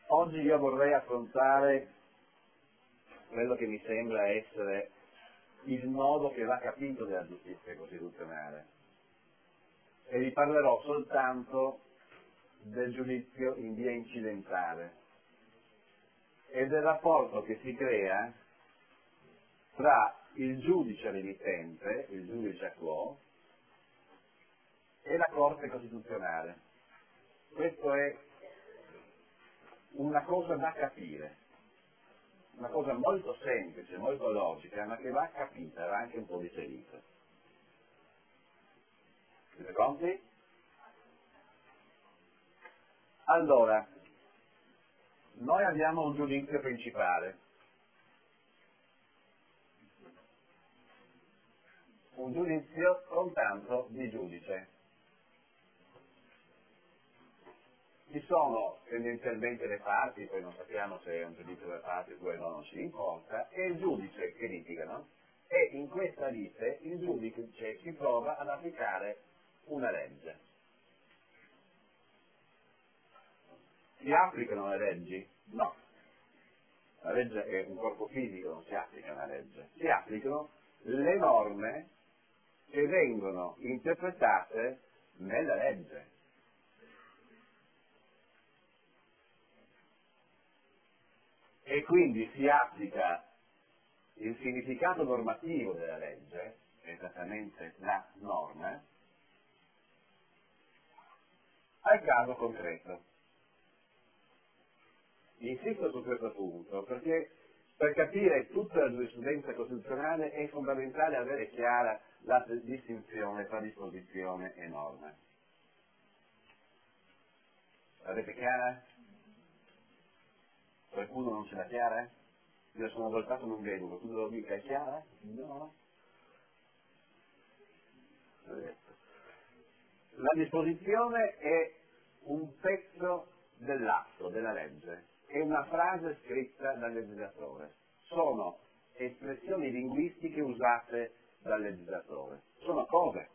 Oggi io vorrei affrontare quello che mi sembra essere il nodo che va capito della giustizia costituzionale e vi parlerò soltanto del giudizio in via incidentale e del rapporto che si crea tra il giudice remittente, il giudice quo, e la Corte Costituzionale. Questo è una cosa da capire, una cosa molto semplice, molto logica, ma che va capita, va anche un po' digerita. Siete pronti? Allora, noi abbiamo un giudizio principale, un giudizio con tanto di giudice. Ci sono tendenzialmente le parti, poi non sappiamo se è un giudizio delle parti oppure no, non ci importa, e il giudice che litigano, e in questa lite il giudice si trova ad applicare una legge. Si applicano le leggi? No. La legge è un corpo fisico, non si applica una legge. Si applicano le norme che vengono interpretate nella legge. E quindi si applica il significato normativo della legge, esattamente la norma, al caso concreto. Insisto su questo punto perché per capire tutta la giurisprudenza costituzionale è fondamentale avere chiara la distinzione tra disposizione e norma. L'avete chiara? Qualcuno non ce l'ha chiara? Io sono voltato non vedo, qualcuno lo dica, è chiara? No? La disposizione è un pezzo dell'atto, della legge, è una frase scritta dal legislatore, sono espressioni linguistiche usate dal legislatore, sono cose.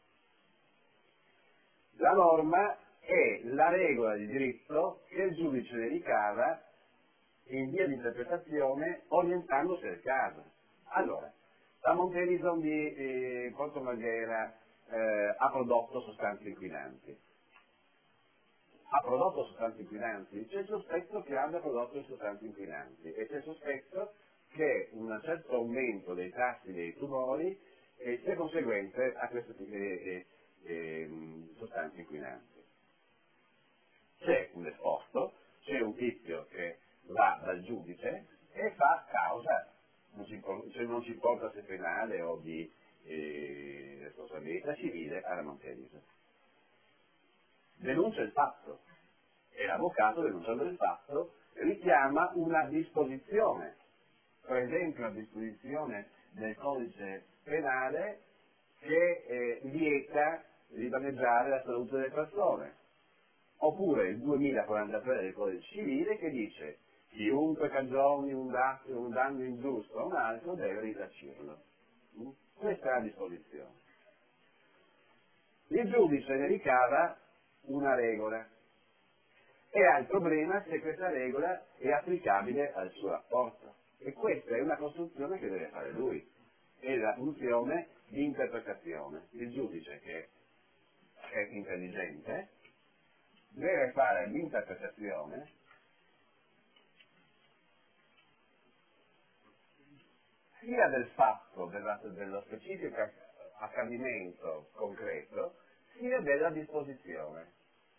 La norma è la regola di diritto che il giudice ne ricava in via di interpretazione orientandosi al caso. Allora, la Montelison di Porto Marghera ha prodotto sostanze inquinanti. Ha prodotto sostanze inquinanti? C'è il sospetto che abbia prodotto sostanze inquinanti e c'è il sospetto che un certo aumento dei tassi dei tumori sia conseguente a queste sostanze inquinanti. C'è un esposto, c'è un tizio che va dal giudice e fa causa, non ci importa se penale o di responsabilità civile alla Montelison. Denuncia il fatto e l'avvocato, denunciando il fatto, richiama una disposizione, per esempio la disposizione del codice penale che vieta di danneggiare la salute delle persone, oppure il 2043 del codice civile che dice chiunque cagioni un danno ingiusto a un altro deve risarcirlo. Questa è la disposizione. Il giudice ne ricava una regola e ha il problema se questa regola è applicabile al suo rapporto. E questa è una costruzione che deve fare lui. È la funzione di interpretazione. Il giudice che è intelligente deve fare l'interpretazione sia del fatto, dello specifico accadimento concreto, sia della disposizione.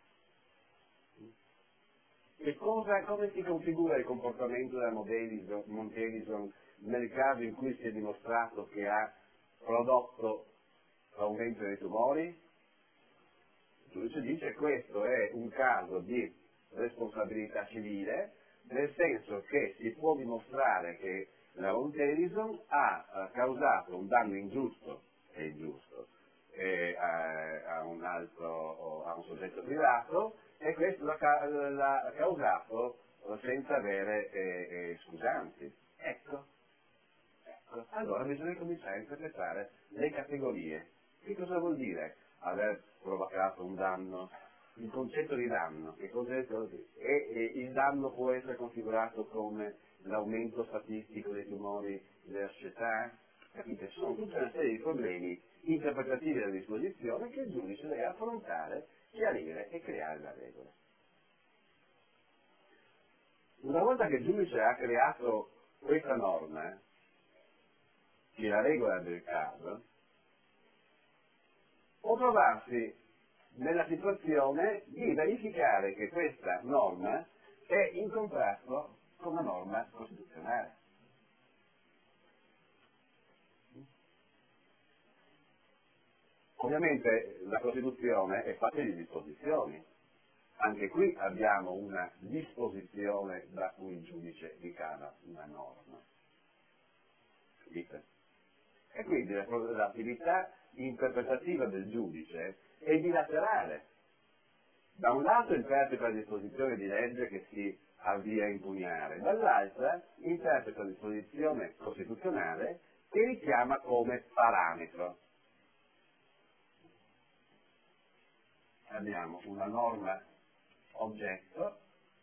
E come si configura il comportamento della Montelison nel caso in cui si è dimostrato che ha prodotto aumento dei tumori? Il giudice dice che questo è un caso di responsabilità civile, nel senso che si può dimostrare che la Montelison ha causato un danno ingiusto e ingiusto a un soggetto privato e questo l'ha causato senza avere scusanti. Ecco. Allora bisogna cominciare a interpretare le categorie. Che cosa vuol dire aver provocato un danno il concetto di danno, e il danno può essere configurato come l'aumento statistico dei tumori della società, capite? Sono tutta una serie di problemi interpretativi della disposizione che il giudice deve affrontare, chiarire e creare la regola. Una volta che il giudice ha creato questa norma, che è la regola del caso, può trovarsi nella situazione di verificare che questa norma è in contrasto con una norma costituzionale. Ovviamente la Costituzione è fatta di disposizioni. Anche qui abbiamo una disposizione da cui il giudice ricava una norma. Capite? E quindi l'attività interpretativa del giudice è bilaterale. Da un lato interpreta la disposizione di legge che si avvia a impugnare, dall'altra interpreta la disposizione costituzionale che richiama come parametro. Abbiamo una norma oggetto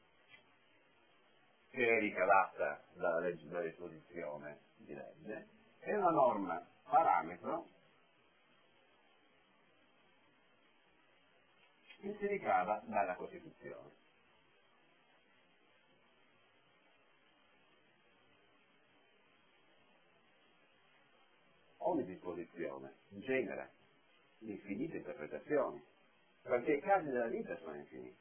che è ricavata dalla disposizione di legge e una norma parametro che si ricava dalla Costituzione. Ogni disposizione genera infinite interpretazioni, perché i casi della vita sono infiniti.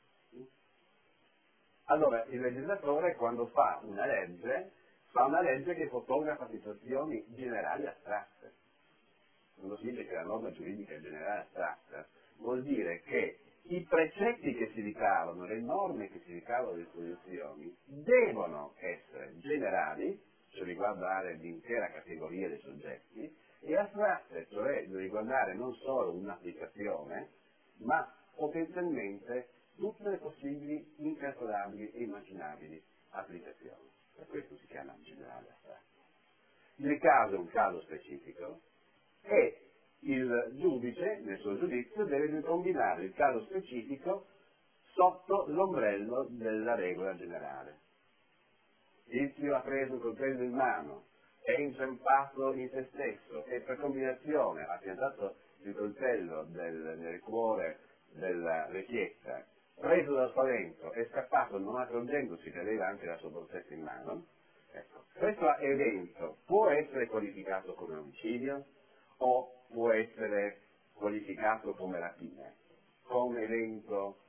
Allora, il legislatore quando fa una legge che fotografa situazioni generali astratte. Quando si dice che la norma giuridica è generale astratta, vuol dire che i precetti che si ricavano, le norme che si ricavano dalle disposizioni, devono essere generali, cioè riguardare l'intera categoria dei soggetti, e astratte, cioè riguardare non solo un'applicazione, ma potenzialmente tutte le possibili, incalcolabili e immaginabili applicazioni. Per questo si chiama generale astratto. Il caso è un caso specifico e il giudice, nel suo giudizio, deve ricombinare il caso specifico sotto l'ombrello della regola generale. Tizio ha preso un coltello in mano, è inciampato in se stesso e per combinazione ha piantato il coltello nel cuore della vecchietta, preso dal spavento, è scappato non accorgendosi che aveva anche la sua borsetta in mano. Ecco, questo evento può essere qualificato come omicidio o può essere qualificato come rapina, come evento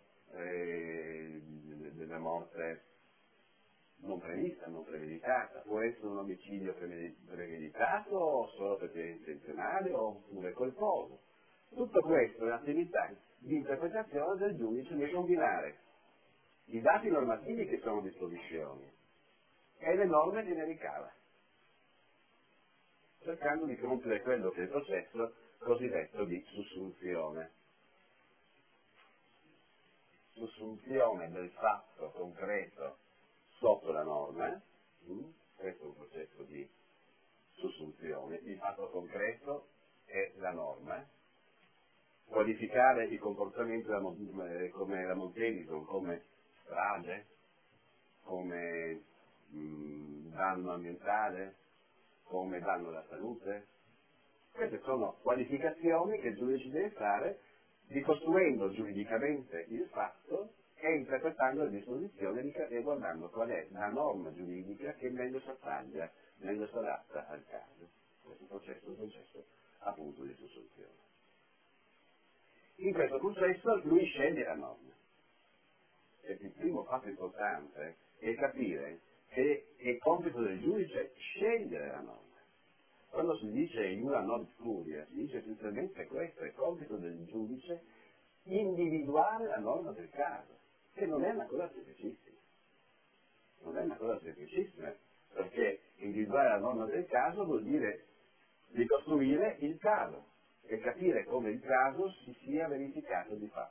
della morte non prevista, non premeditata, può essere un omicidio premeditato o solo perché è intenzionale oppure colposo. Tutto questo è un'attività di interpretazione del giudice nel combinare i dati normativi che sono a disposizione e le norme che ne ricava, cercando di compiere quello che è il processo cosiddetto di sussunzione. Sussunzione del fatto concreto sotto la norma, questo è un processo di sussunzione, il fatto concreto è la norma, qualificare il comportamento come la Montedison, come strage, come danno ambientale, come danno alla salute. Queste sono qualificazioni che il giudice deve fare ricostruendo giuridicamente il fatto e interpretando le disposizioni e guardando qual è la norma giuridica che meglio si attaglia, meglio si adatta al caso. Questo processo è un processo appunto di sussunzione. In questo processo lui sceglie la norma. E il primo fatto importante è capire che è compito del giudice scegliere la norma. Quando si dice iura non curia, si dice essenzialmente questo, è compito del giudice individuare la norma del caso, che non è una cosa semplicissima. Non è una cosa semplicissima, perché individuare la norma del caso vuol dire ricostruire il caso e capire come il caso si sia verificato di fatto.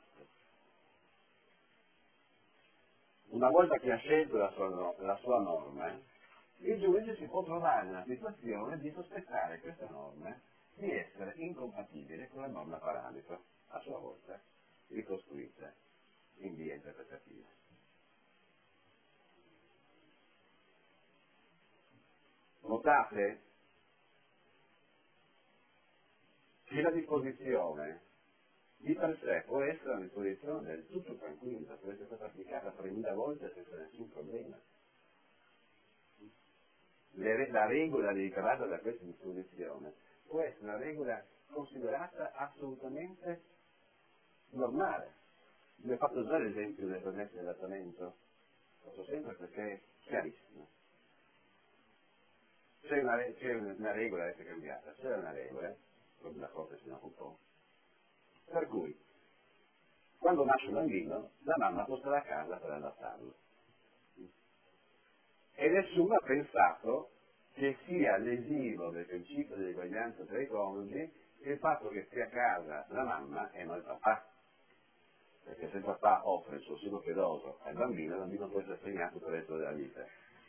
Una volta che ha scelto la sua norma, il giudice si può trovare nella situazione di sospettare questa norma di essere incompatibile con la norma parametro, a sua volta. ricostruita in via interpretativa. Notate che la disposizione di per sé può essere una disposizione del tutto tranquilla, può essere stata applicata 3000 volte senza nessun problema. La regola ricavata da questa disposizione può essere una regola considerata assolutamente normale. Vi ho fatto già l'esempio del permesso di adattamento, faccio sempre perché è chiarissimo. C'è una regola da essere cambiata, c'è una regola, come la Corte si occupò, per cui quando nasce un bambino la mamma può stare a casa per adattarlo. E nessuno ha pensato che sia lesivo del principio di eguaglianza tra i coniugi il fatto che stia a casa la mamma e non il papà. Perché se il papà offre il suo seno pedoso al bambino può essere segnato per il resto della vita.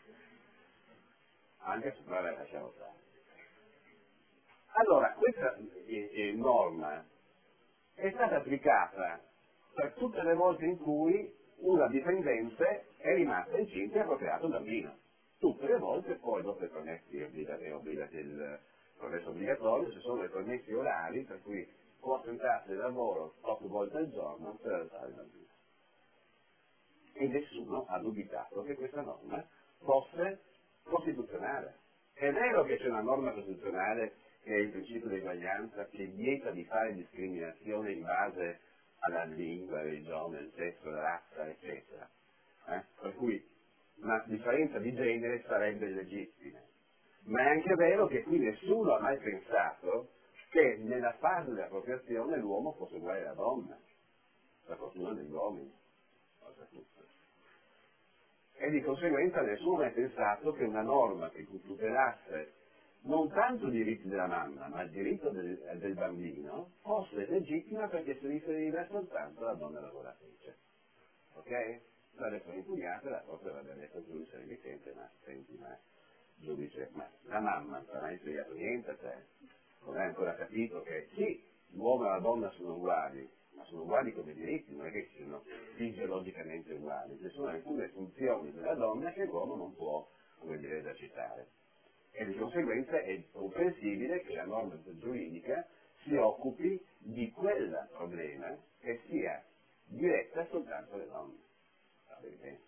Anche se vabbè, lasciamo stare. Allora, questa norma è stata applicata per tutte le volte in cui una dipendente è rimasta incinta e ha procreato un bambino. Tutte le volte, poi dopo i permessi il processo obbligatorio, ci sono i permessi orari, per cui può assentarsi dal lavoro 8 volte al giorno per adottare il bambino. E nessuno ha dubitato che questa norma fosse costituzionale. È vero che c'è una norma costituzionale che è il principio di eguaglianza che vieta di fare discriminazione in base alla lingua, alla religione, al sesso, alla razza, eccetera. Per cui una differenza di genere sarebbe illegittima. Ma è anche vero che qui nessuno ha mai pensato che nella fase della procreazione l'uomo fosse uguale alla donna, la fortuna degli uomini, oltretutto. E di conseguenza nessuno ha pensato che una norma che tutelasse non tanto i diritti della mamma, ma il diritto del bambino, fosse legittima perché si riferiva soltanto alla donna lavoratrice. Ok? Sarebbe impugnata e la Corte avrebbe detto al giudice remittente, ma senti, ma giudice, ma la mamma non ha mai spiegato niente a te. Non hai ancora capito che sì, l'uomo e la donna sono uguali, ma sono uguali come diritti, non è che siano fisiologicamente uguali. Ci sono alcune funzioni della donna che l'uomo non può, come dire, esercitare. E di conseguenza è comprensibile che la norma giuridica si occupi di quel problema che sia diretta soltanto alle donne. Va bene?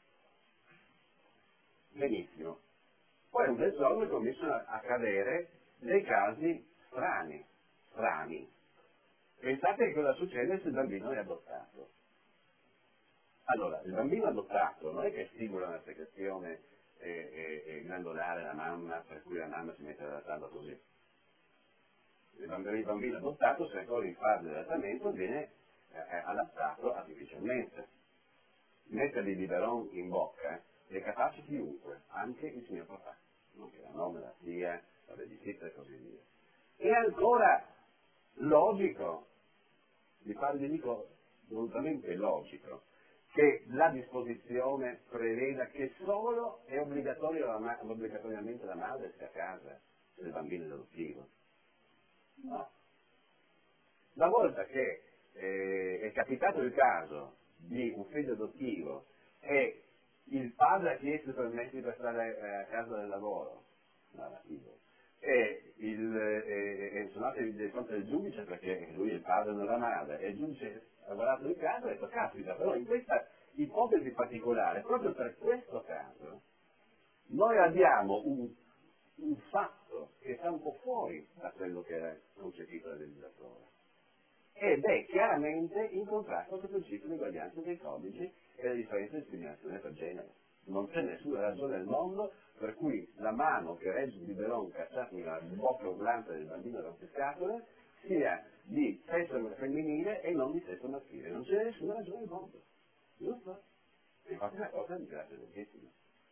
Benissimo. Poi un bel giorno cominciano a accadere dei casi strani. Pensate che cosa succede se il bambino è adottato. Allora, il bambino adottato non è che stimola una secrezione glandolare la mamma, per cui la mamma si mette ad adattarlo così. Il bambino adottato, se ancora in fase di adattamento, viene adattato artificialmente. Mettergli il biberon in bocca è capace chiunque, anche il signor papà, nonché la nonna, la zia, la babysitter e così via. È ancora logico, vi dico assolutamente logico, che la disposizione preveda che solo è obbligatoriamente la madre sia a casa del bambino adottivo. No. Una volta che è capitato il caso di un figlio adottivo e il padre ha chiesto i permessi per stare a casa del lavoro, e sono andati di fronte al giudice perché lui è il padre della madre e il giudice ha guardato il caso e ha detto caspita, però in questa ipotesi particolare, proprio per questo caso, noi abbiamo un fatto che sta un po' fuori da quello che era concepito dal legislatore ed è chiaramente in contrasto con il principio di eguaglianza dei codici e la differenza di discriminazione per genere. Non c'è nessuna ragione al mondo per cui la mano che regge il biberon cacciato nella bocca urlante del bambino rompiscatole sia di sesso femminile e non di sesso maschile. Non c'è nessuna ragione al mondo. Giusto? E infatti la cosa mi piace legittima.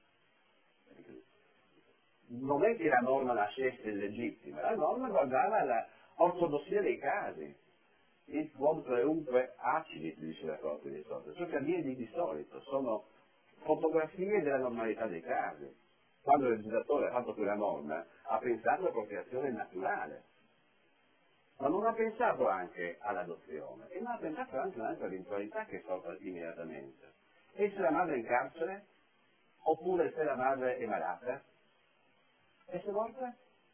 Non è che la norma nascesse illegittima, la norma guardava l'ortodossia dei casi. Il quod preunque accidit, dice la Corte di solito. Ciò che avviene di solito sono fotografie della normalità dei casi. Quando il legislatore ha fatto quella norma, ha pensato alla procreazione naturale. ma non ha pensato anche all'adozione e non ha pensato anche a un'altra eventualità che sorta immediatamente. E se la madre è in carcere? Oppure se la madre è malata? E se morta?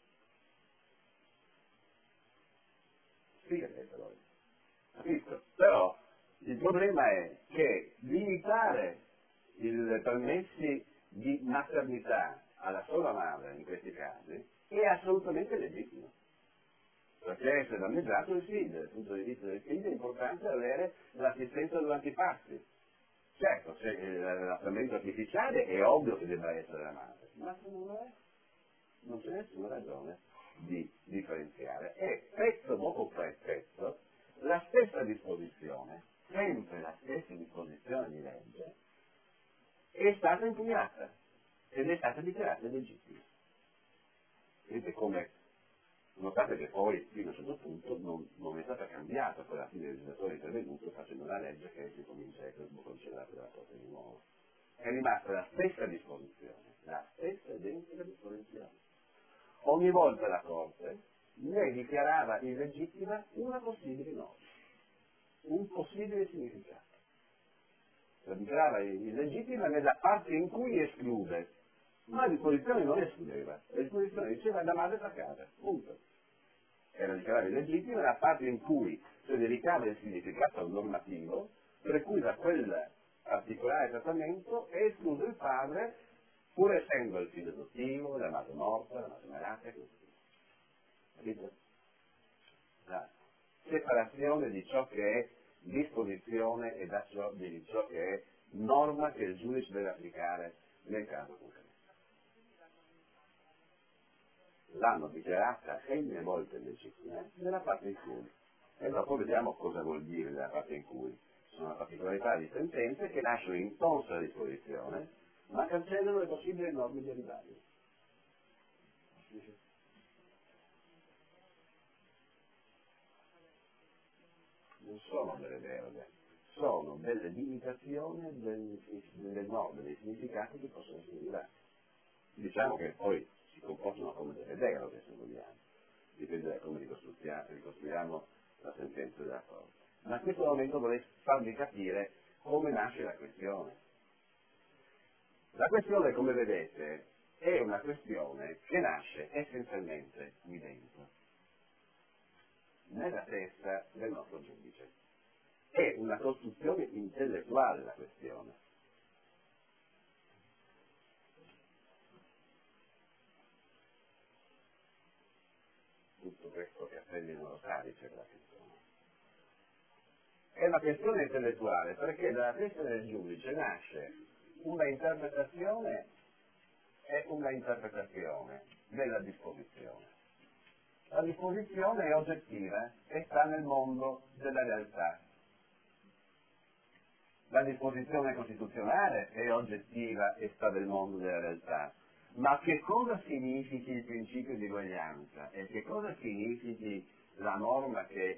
Spiegatelo. Capito? Però il problema è che limitare i permessi di maternità alla sola madre in questi casi è assolutamente legittimo. Perché se danneggiato il figlio, dal punto di vista del figlio è importante avere l'assistenza durante i parti. Certo, se l'allattamento artificiale è ovvio che debba essere la madre, ma se non lo è, non c'è nessuna ragione di differenziare. E pezzo dopo pezzo, la stessa disposizione, sempre la stessa disposizione di legge, è stata impugnata ed è stata dichiarata legittima. Vedete come, notate che poi fino a un certo punto non è stata cambiata, poi alla fine il legislatore è intervenuto facendo una legge che si comincia a essere considerata della Corte di nuovo. È rimasta la stessa disposizione, la stessa identica disposizione. Ogni volta la Corte ne dichiarava illegittima una possibile norma, un possibile significato. La dichiarava illegittima nella parte in cui esclude, ma la disposizione non escludeva, la disposizione diceva la madre da casa, punto. Era dichiarata illegittima nella parte in cui si dedicava il significato normativo, per cui da quel particolare trattamento è escluso il padre, pur essendo il figlio adottivo, la madre morta, la madre malata, e così via. Capito? La separazione di ciò che è disposizione e di ciò che è norma che il giudice deve applicare nel caso concreto. L'hanno dichiarata n volte legittima nella parte in cui. E dopo vediamo cosa vuol dire nella parte in cui. Sono una particolarità di sentenze che lasciano intonsa la disposizione, ma cancellano le possibili norme derivanti. Non sono delle deroghe, sono delle limitazioni delle norme, dei significati che possono essere derivati. Diciamo che poi si comportano come delle deroghe, se vogliamo, dipende da come ricostruiamo la sentenza della Corte. Ma in questo momento vorrei farvi capire come nasce la questione. La questione, come vedete, è una questione che nasce essenzialmente qui dentro, nella testa del nostro giudice. È una costruzione intellettuale la questione. Tutto questo che Castelli non lo sa, dice la questione. È una questione intellettuale perché dalla testa del giudice nasce una interpretazione e una interpretazione della disposizione. La disposizione è oggettiva e sta nel mondo della realtà. La disposizione costituzionale è oggettiva e sta nel mondo della realtà. Ma che cosa significhi il principio di uguaglianza e che cosa significhi la norma che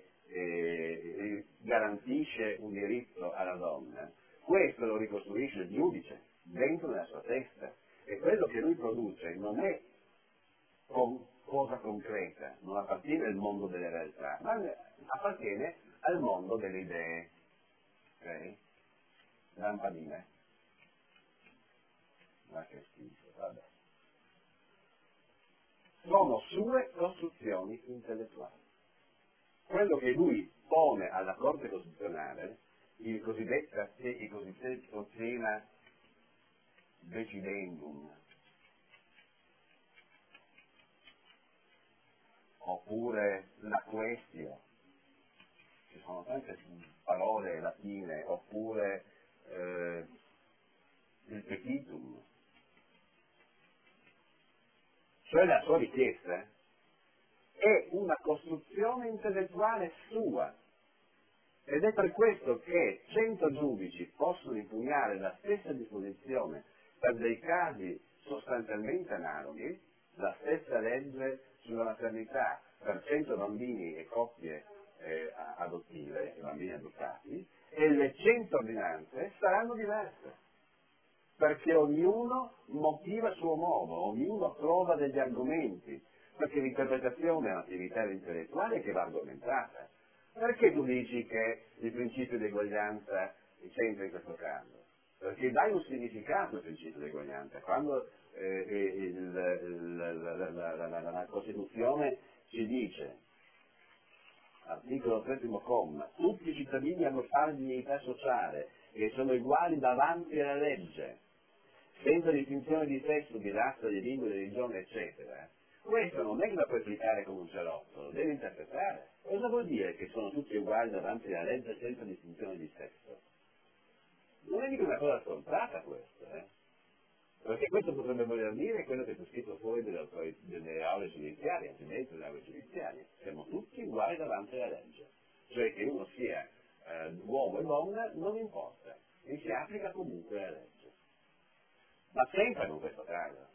garantisce un diritto alla donna? Questo lo ricostruisce il giudice dentro nella sua testa e quello che lui produce non è cosa concreta, non appartiene al mondo delle realtà, ma appartiene al mondo delle idee. Ok? Lampadine. Ma che schifo, vabbè. Sono sue costruzioni intellettuali. Quello che lui pone alla Corte Costituzionale, il cosiddetto tema decidendum, oppure la questio, ci sono tante parole latine, oppure il petitum, cioè la sua richiesta è una costruzione intellettuale sua ed è per questo che 100 giudici possono impugnare la stessa disposizione per dei casi sostanzialmente analoghi, la stessa legge sulla maternità per 100 bambini e coppie adottive, e bambini adottati, e le 100 ordinanze saranno diverse, perché ognuno motiva a suo modo, ognuno trova degli argomenti, Perché l'interpretazione è un'attività intellettuale che va argomentata. Perché tu dici che il principio di eguaglianza c'entra in questo caso? Perché dai un significato al principio di eguaglianza. Quando la Costituzione ci dice, articolo 3° comma, tutti i cittadini hanno pari dignità sociale e sono uguali davanti alla legge, senza distinzione di sesso, di razza, di lingua, di religione, eccetera. Questo non è che la puoi applicare come un cerotto, lo devi interpretare. Cosa vuol dire che sono tutti uguali davanti alla legge senza distinzione di sesso? Non è mica una cosa scontata questo, Perché questo potrebbe voler dire quello che c'è scritto fuori delle aule giudiziarie, anzi dentro le aule giudiziarie. Siamo tutti uguali davanti alla legge. Cioè che uno sia uomo e donna non importa, e si applica comunque la legge. Ma sempre con questo caso.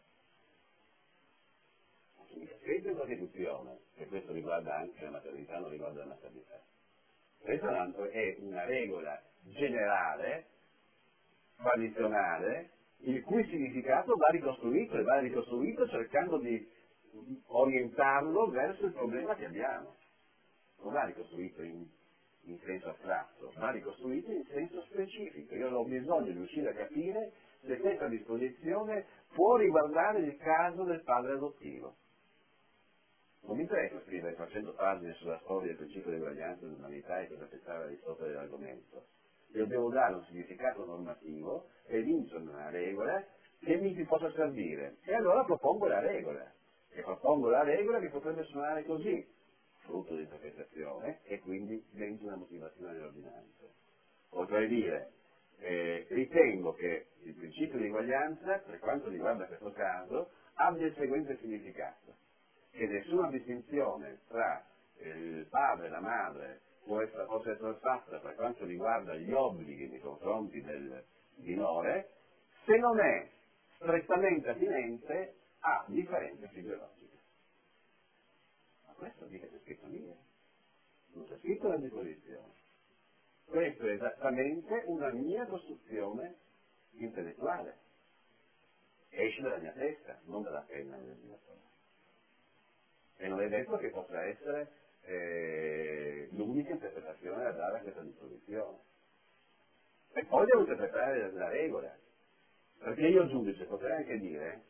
Scritto in Costituzione, e questo riguarda anche la maternità, non riguarda la maternità. Questa è una regola generale, tradizionale, il cui significato va ricostruito e va ricostruito cercando di orientarlo verso il problema che abbiamo. Non va ricostruito in senso astratto, va ricostruito in senso specifico. Io ho bisogno di riuscire a capire se questa disposizione può riguardare il caso del padre adottivo. Non mi interessa scrivere 300 pagine sulla storia del principio di eguaglianza dell'umanità e cosa pensava Aristotele dell'argomento. Io devo dare un significato normativo e vincere una regola che mi possa servire. E allora propongo la regola. E propongo la regola che potrebbe suonare così, frutto di interpretazione, e quindi dentro una motivazione dell'ordinanza. Potrei dire, ritengo che il principio di eguaglianza, per quanto riguarda questo caso, abbia il seguente significato: che nessuna distinzione tra il padre e la madre possa essere fatta per quanto riguarda gli obblighi nei confronti del minore, se non è strettamente attinente a differenze fisiologiche. Ma questo dice che è scritto lì, non c'è scritto la disposizione. Questa è esattamente una mia costruzione intellettuale. Esce dalla mia testa, non dalla penna del legislatore. E non è detto che possa essere l'unica interpretazione da dare a questa disposizione. E poi devo interpretare la regola, perché io giudice potrei anche dire,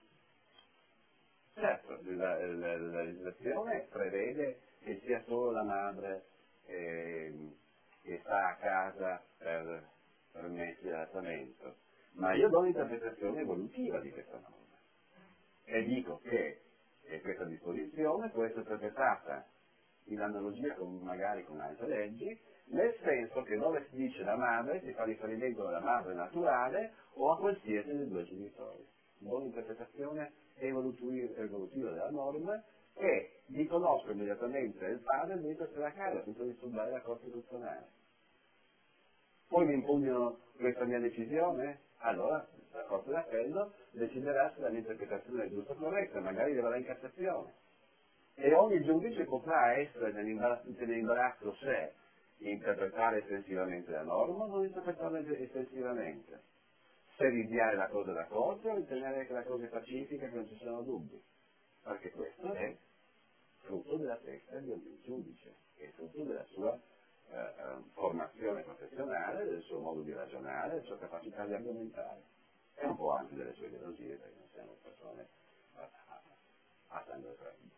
certo, la legislazione prevede che sia solo la madre che sta a casa per permessi di adattamento, ma io do un'interpretazione evolutiva di questa norma e dico che questa disposizione può essere interpretata in analogia magari con altre leggi, nel senso che dove si dice la madre si fa riferimento alla madre naturale o a qualsiasi dei due genitori. Buona interpretazione evolutiva della norma e riconosco immediatamente il padre dentro la casa senza disturbare la Corte Costituzionale. Poi mi impugnano questa mia decisione? Allora la Corte d'Appello deciderà se la mia interpretazione è giusta o corretta, magari verrà in Cassazione. E ogni giudice potrà essere nell'imbarazzo se interpretare estensivamente la norma o non interpretarla estensivamente, se rinviare la cosa da corte o ritenere che la cosa è pacifica e che non ci sono dubbi, perché questo è frutto della testa di ogni giudice, è frutto della sua formazione professionale, del suo modo di ragionare, della sua capacità di argomentare e un po' anche delle sue ideologie, perché non siamo persone a sangue freddo.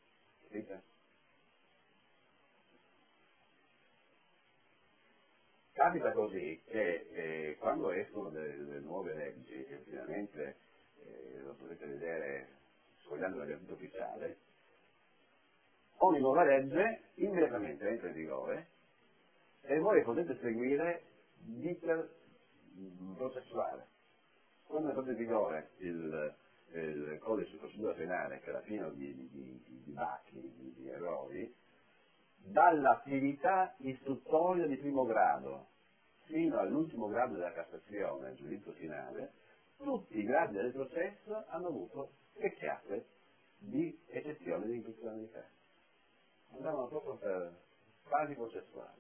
Capita così che quando escono delle nuove leggi, che finalmente lo potete vedere sfogliando la Gazzetta Ufficiale, ogni nuova legge immediatamente entra in vigore e voi potete seguire l'iter processuale. Quando è entrato in vigore il codice di procedura penale, che era pieno di bacchi, di errori, dall'attività istruttoria di primo grado fino all'ultimo grado della Cassazione, il giudizio finale, tutti i gradi del processo hanno avuto secchiate di eccezione di incostituzionalità. Andavano proprio per fasi processuali.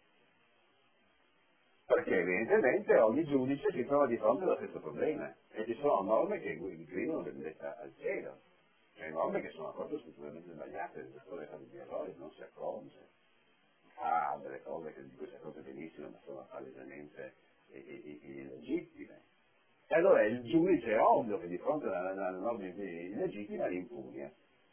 Perché evidentemente ogni giudice si trova di fronte allo stesso problema e ci sono norme che gridano vendetta al cielo, C'è norme che sono proprio strutturalmente sbagliate, il gestore fa degli errori, non si accorge, fa delle cose che di cui si accorge benissimo, ma sono palesemente illegittime. E allora il giudice è ovvio che di fronte alla norma illegittima li impugna.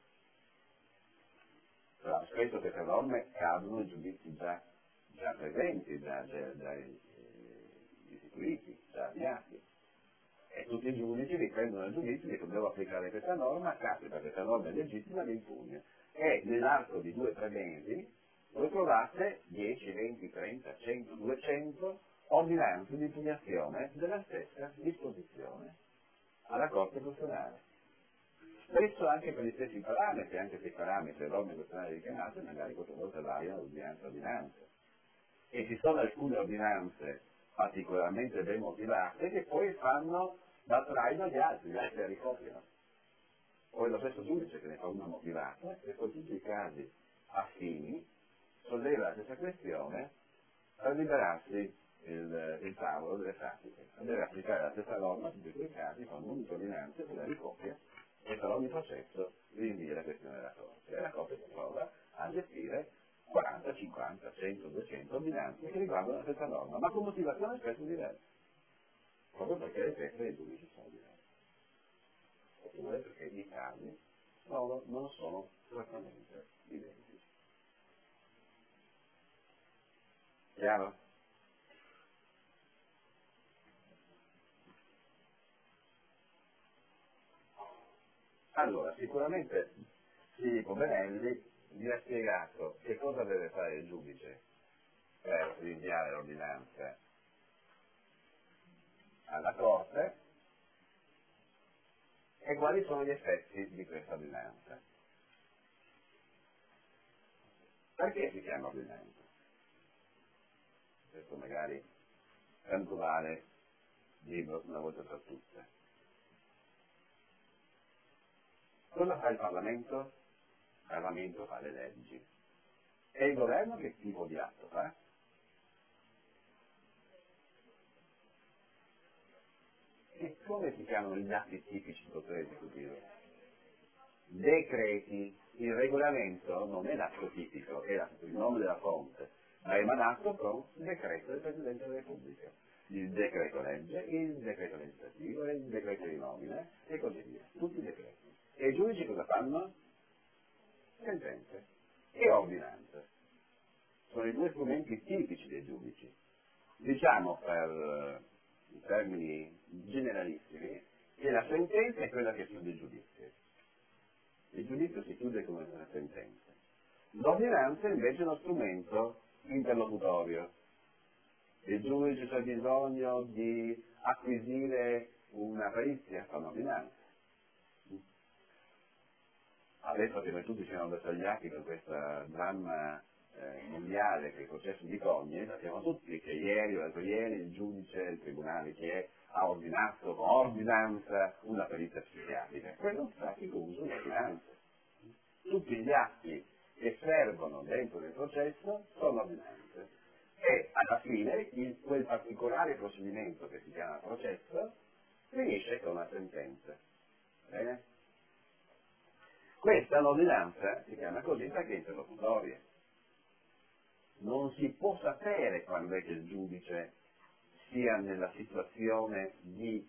Però spesso queste norme cadono in giudizi già presenti, già istituiti, già avviati. E tutti i giudici riprendono il giudizio di come devo applicare questa norma, capita questa norma è legittima, l'impugno. E nell'arco di 2 o 3 mesi voi trovate 10, 20, 30, 100, 200 ordinanze di impugnazione della stessa disposizione alla Corte Costituzionale. Spesso anche per gli stessi parametri, anche se i parametri e norme costituzionali richiamate magari qualche volta variano ordinanza a ordinanza. E ci sono alcune ordinanze particolarmente ben motivate che poi fanno da traino agli altri la ricopiano. Poi lo stesso giudice che ne fa una motivata e poi tutti i casi affini solleva la stessa questione per liberarsi il tavolo delle pratiche. Deve applicare la stessa norma a tutti quei casi con un'unica ordinanza che la ricopia e per ogni processo rinvia la questione della Corte. E la Corte si trova a gestire 40, 50, 100, 200 ordinanze che riguardano la stessa norma, ma con motivazione spesso diverse, proprio perché le teste dei giudici sono diverse, oppure perché i casi non sono esattamente identici. Chiaro? Allora, sicuramente Filippo Benelli vi ha spiegato che cosa deve fare il giudice per rinviare l'ordinanza alla Corte e quali sono gli effetti di questa ordinanza. Perché si chiama ordinanza? Questo magari tanto vale dirlo una volta per tutte. Cosa fa il Parlamento? Il Parlamento fa le leggi. E il governo che tipo di atto fa? E come si chiamano gli atti tipici del potere esecutivo? Decreti. Il regolamento non è l'atto tipico, è il nome della fonte, ma è emanato con decreto del Presidente della Repubblica. Il decreto legge, il decreto legislativo, il decreto di nomina e così via. Tutti i decreti. E i giudici cosa fanno? Sentenze e ordinanze. Sono i 2 strumenti tipici dei giudici. Diciamo per in termini generalissimi che la sentenza è quella che chiude il giudizio. Il giudizio si chiude come una sentenza. L'ordinanza invece è uno strumento interlocutorio. Il giudice c'ha bisogno di acquisire una perizia, fa un'ordinanza. Adesso che noi tutti siamo bersagliati con questo dramma mondiale che è il processo di Cogne, sappiamo tutti che ieri o l'altro ieri il giudice, il tribunale che ha ordinato con ordinanza una perizia psichiatrica. Quello è un pratico uso di ordinanza. Tutti gli atti che servono dentro del processo sono ordinanze. E alla fine quel particolare procedimento che si chiama processo finisce con una sentenza. Bene? Questa l'ordinanza si chiama così perché è interlocutoria. Non si può sapere quando è che il giudice sia nella situazione di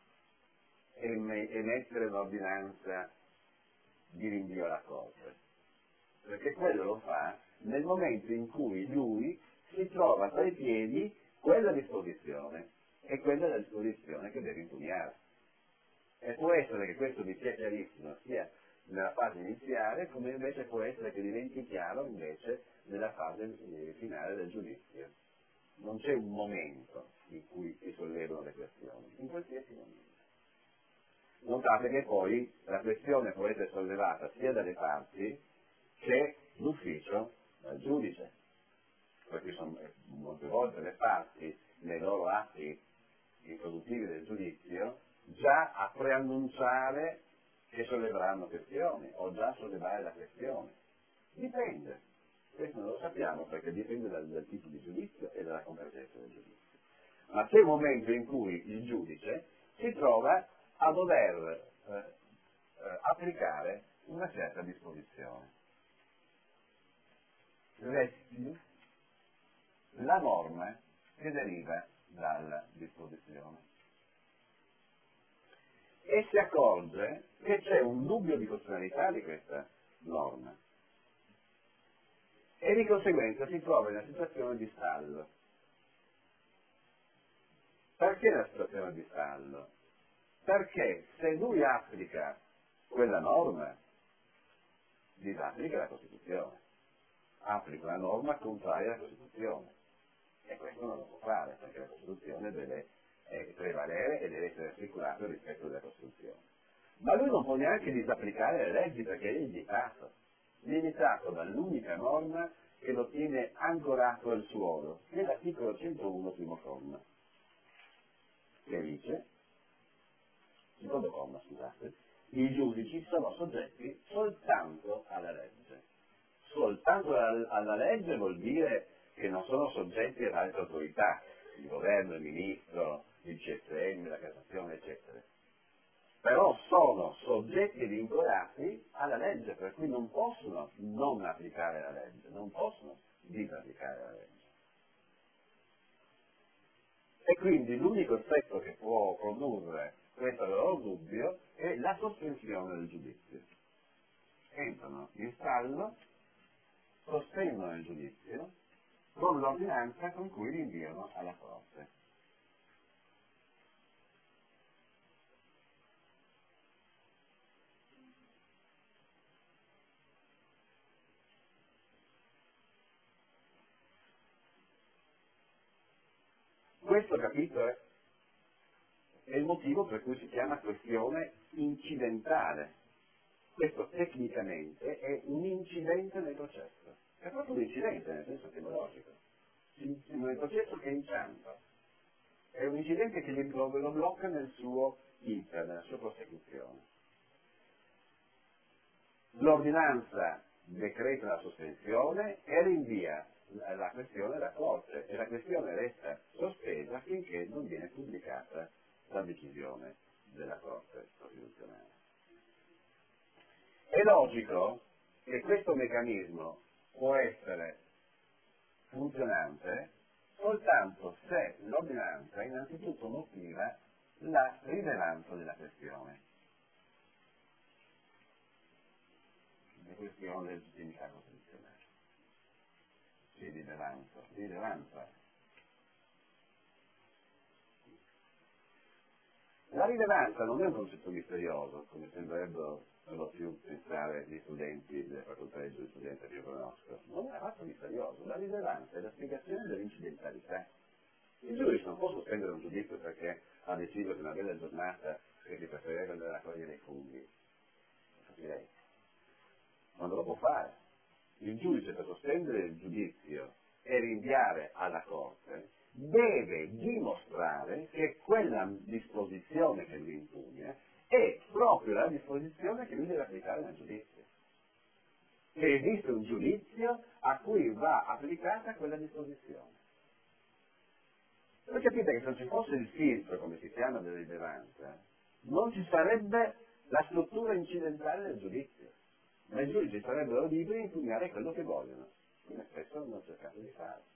emettere l'ordinanza di rinvio alla Corte, perché quello lo fa nel momento in cui lui si trova tra i piedi quella disposizione e quella è la disposizione che deve impugnare. E può essere che questo vi sia chiarissimo sia nella fase iniziale, come invece può essere che diventi chiaro invece nella fase finale del giudizio. Non c'è un momento in cui si sollevano le questioni, in qualsiasi momento. Notate che poi la questione può essere sollevata sia dalle parti che d'ufficio dal giudice, perché sono molte volte le parti nei loro atti introduttivi del giudizio già a preannunciare che solleveranno questioni o già a sollevare la questione. Dipende, questo non lo sappiamo perché dipende dal tipo di giudizio e dalla competenza del giudizio. Ma c'è un momento in cui il giudice si trova a dover applicare una certa disposizione. Resti la norma che deriva dalla disposizione. E si accorge che c'è un dubbio di costituzionalità di questa norma e di conseguenza si trova in una situazione di stallo. Perché una situazione di stallo? Perché se lui applica quella norma, disapplica la Costituzione, applica una norma contraria alla Costituzione e questo non lo può fare perché la Costituzione deve prevalere e deve essere assicurato il rispetto della Costituzione. Ma lui non può neanche disapplicare le leggi perché è limitato dall'unica norma che lo tiene ancorato al suolo, che è l'articolo 101 primo comma, che dice, secondo comma, scusate, i giudici sono soggetti soltanto alla legge. Soltanto alla legge vuol dire che non sono soggetti ad altre autorità, il governo, il ministro, il CSM, la Cassazione, eccetera. Però sono soggetti vincolati alla legge, per cui non possono non applicare la legge, non possono disapplicare la legge. E quindi l'unico effetto che può produrre questo loro dubbio è la sospensione del giudizio. Entrano in stallo, sospendono il giudizio con l'ordinanza con cui li inviano alla Corte. Questo capito è il motivo per cui si chiama questione incidentale. Questo tecnicamente è un incidente nel processo. È proprio un incidente nel senso etimologico. Nel processo che inciampa. È un incidente che lo blocca nel suo iter, nella sua prosecuzione. L'ordinanza decreta la sospensione e rinvia la questione alla Corte e la questione resta sospesa finché non viene pubblicata la decisione della Corte Costituzionale. È logico che questo meccanismo può essere funzionante soltanto se l'ordinanza innanzitutto motiva la rilevanza della questione. La questione del legittimità costituzionale. Sì, rilevanza. La rilevanza non è un concetto misterioso, come sembrerebbero per lo più pensare gli studenti delle facoltà di giurisprudenza che io conosco. Non è affatto misterioso. La rilevanza è la spiegazione dell'incidentalità. Il giudice non può sospendere un giudizio perché ha deciso che una bella giornata che si preferirebbe andare a raccogliere i funghi. Capirei. Non lo può fare. Il giudice per sospendere il giudizio e rinviare alla Corte deve dimostrare che quella disposizione che lui impugna è proprio la disposizione che lui deve applicare nel giudizio. Che esiste un giudizio a cui va applicata quella disposizione. Voi capite che se non ci fosse il filtro, come si chiama, della rilevanza, non ci sarebbe la struttura incidentale del giudizio. Ma i giudici sarebbero liberi di impugnare quello che vogliono, come spesso hanno cercato di fare.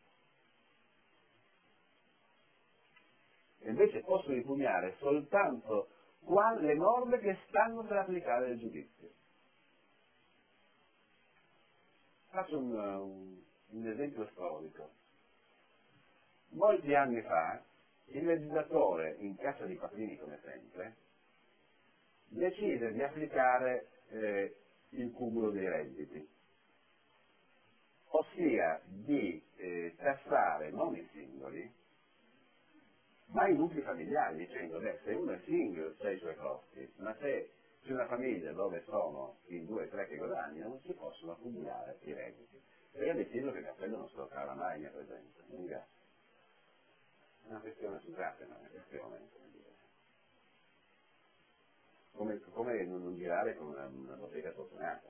E invece possono impugnare soltanto le norme che stanno per applicare il giudizio. Faccio un esempio storico. Molti anni fa il legislatore, in caccia di patrini come sempre, decise di applicare il cumulo dei redditi, ossia di tassare non i singoli, ma i nuclei familiari, dicendo, se uno è single c'è i suoi costi, ma se c'è una famiglia dove sono in 2 o 3 che guadagnano, non si possono accumulare i redditi. E io ho deciso che il cappello non se lo cava mai, mia presenza, non ringrazio. È una questione, scusate, ma è una questione, come non girare con una bottega fortunata.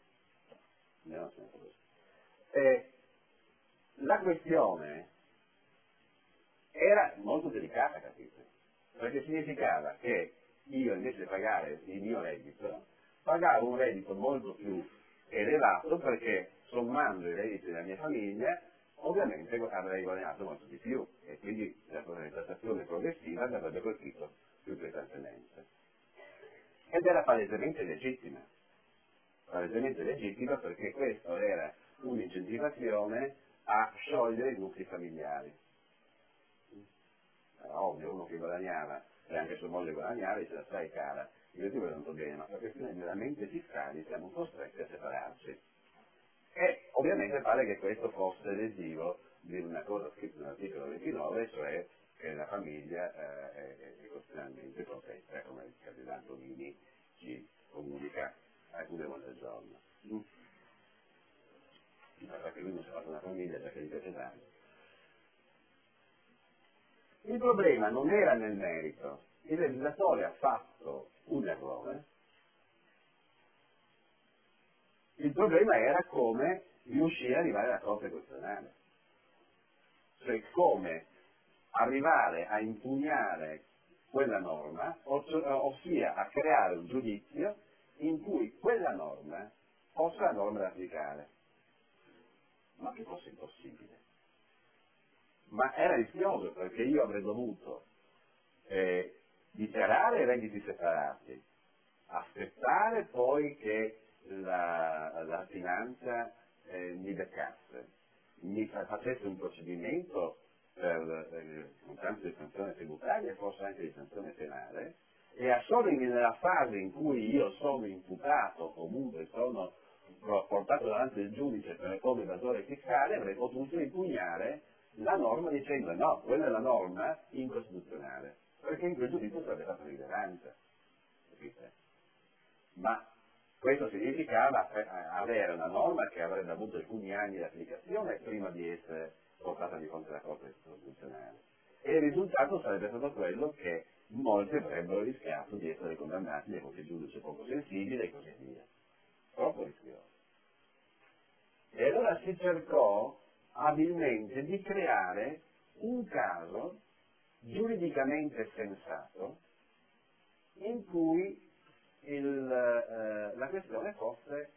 La questione era molto delicata, capite? Perché significava che io invece di pagare il mio reddito pagavo un reddito molto più elevato perché sommando i redditi della mia famiglia ovviamente avrei guadagnato molto di più e quindi la tassazione progressiva mi avrebbe colpito più pesantemente. Ed era palesemente legittima perché questo era un'incentivazione a sciogliere i nuclei familiari. Era ovvio, uno che guadagnava e anche sua moglie guadagnava, dice sai cara, io ti voglio tanto bene, ma per questioni meramente fiscali siamo costretti a separarci. E ovviamente pare che questo fosse lesivo di una cosa scritta nell'articolo 29, cioè che la famiglia è costituzionalmente protetta, come il cardinale Tonini ci comunica alcune volte al giorno. Perché lui non si è fatto una famiglia perché gli piace tanto. Il problema non era nel merito, il legislatore ha fatto un errore, il problema era come riuscire ad arrivare alla Corte Costituzionale, cioè come arrivare a impugnare quella norma, ossia a creare un giudizio in cui quella norma fosse la norma da applicare, ma che fosse impossibile. Ma era rischioso perché io avrei dovuto dichiarare i redditi separati, aspettare poi che la finanza mi beccasse, mi facesse un procedimento con tanto di sanzione tributaria e forse anche di sanzione penale, e solo nella fase in cui io sono imputato o comunque sono portato davanti al giudice per come evasore fiscale avrei potuto impugnare la norma dicendo no, quella è la norma incostituzionale, perché in quel giudizio sarebbe stata rilevanza. Capite? Ma questo significava avere una norma che avrebbe avuto alcuni anni di applicazione prima di essere portata di fronte alla Corte Costituzionale. E il risultato sarebbe stato quello che molti avrebbero rischiato di essere condannati da qualche giudice poco sensibile e così via. Troppo rischioso. E allora si cercò abilmente di creare un caso giuridicamente sensato in cui la questione fosse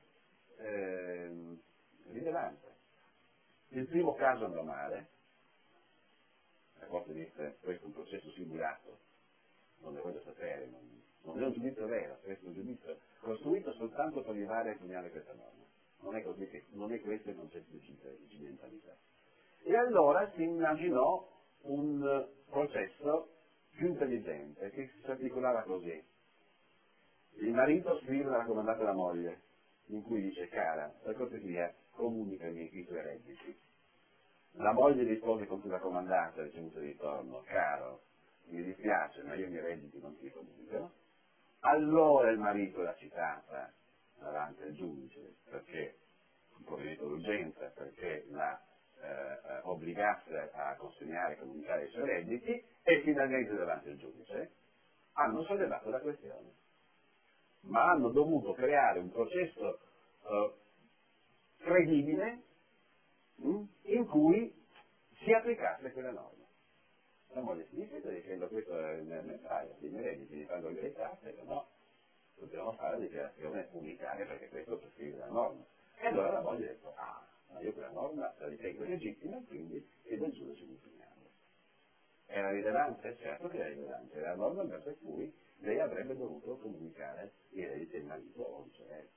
rilevante. Il primo caso andò male, la Corte disse questo è un processo simulato, non ne voglio sapere, non è un giudizio vero, questo è un giudizio costruito soltanto per arrivare a impugnare questa norma. Non è così non è questo il concetto di incidentalità. E allora si immaginò un processo più intelligente che si articolava così. Il marito scrive una raccomandata alla moglie in cui dice cara, per cortesia comunicami i tuoi redditi. La moglie rispose con quella raccomandata ricevuta di ritorno, caro, mi dispiace ma io i miei redditi non ti comunico. Allora il marito l'ha citata davanti al giudice perché un provvedimento d'urgenza, perché la obbligasse a consegnare e comunicare i suoi redditi e finalmente davanti al giudice hanno sollevato la questione. Ma hanno dovuto creare un processo credibile in cui si applicasse quella norma. La moglie si difende dicendo questo è il necessario, i miei redditi li fanno le tasse, no, dobbiamo fare la dichiarazione unitaria perché questo prescrive la norma. E allora la moglie ha detto, ma io quella norma la ritengo legittima e quindi chiedo al giudice di impugnarla. Era rilevante? Certo che era rilevante, era la norma per cui lei avrebbe dovuto comunicare i redditi del marito o viceversa.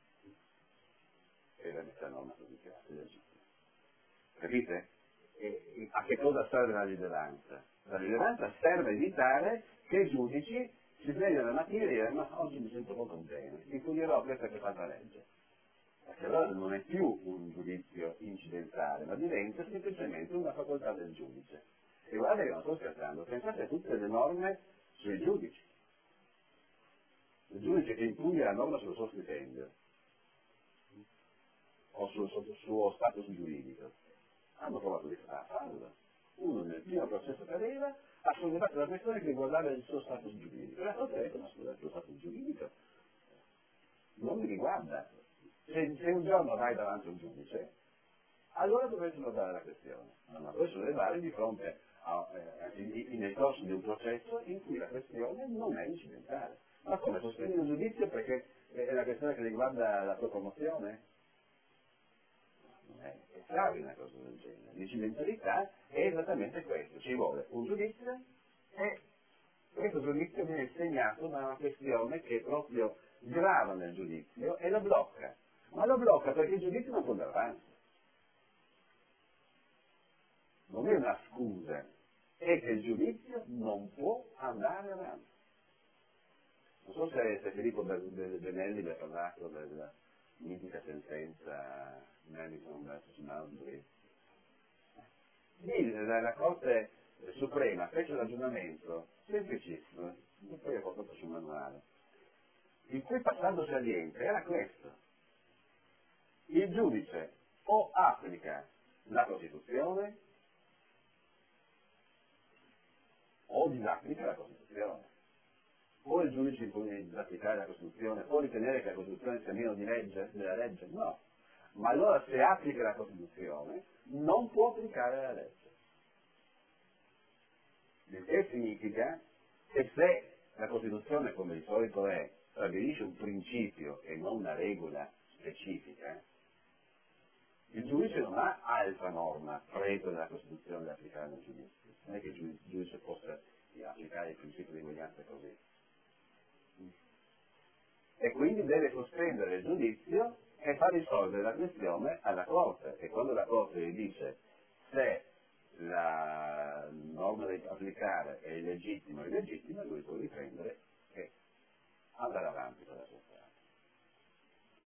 Era questa norma così chiara, legittima. Capite? E a che cosa serve la rilevanza? La rilevanza serve a evitare che i giudici si svegliano la mattina e dicono ma oggi mi sento poco bene, impugnerò questa che fa la legge. Perché allora non è più un giudizio incidentale, ma diventa semplicemente una facoltà del giudice. E guardate che non sto scherzando, pensate a tutte le norme sui giudici. Il giudice che impugna la norma sul suo stipendio o sul suo status giuridico. Hanno provato di farlo. Uno nel primo processo che aveva ha sollevato la questione che riguardava il suo status giuridico. E la Corte ha detto, ma scusa, il suo status giuridico non mi riguarda. Se un giorno vai davanti a un giudice, allora dovresti guardare la questione. Non la puoi sollevare di fronte nel corso di un processo in cui la questione non è incidentale. Ma come sospendi un giudizio perché è una questione che riguarda la tua promozione? È grave una cosa del genere. L'incidentalità è esattamente questo, ci vuole un giudizio e questo giudizio viene segnato da una questione che proprio grava nel giudizio e lo blocca. Ma lo blocca perché il giudizio non può andare avanti. Non è una scusa, è che il giudizio non può andare avanti. Non so se Filippo Benelli vi ha parlato della mitica sentenza Madison vs. Marbury. Lì la Corte Suprema fece un ragionamento semplicissimo, che poi ho portato sul manuale, il cui passaggio saliente era questo. Il giudice o applica la Costituzione o disapplica la Costituzione. O il giudice impone di disapplicare la Costituzione, o ritenere che la Costituzione sia meno di legge, della legge, no. Ma allora se applica la Costituzione non può applicare la legge. Il che significa che se la Costituzione, come di solito è, stabilisce un principio e non una regola specifica, il giudice non ha altra norma presa dalla Costituzione da applicare nel giudizio. Non è che il giudice possa applicare il principio di eguaglianza così. E quindi deve sospendere il giudizio e far risolvere la questione alla Corte. E quando la Corte gli dice se la norma da applicare è illegittima o illegittima, lui può riprendere e andare avanti con la sua strada.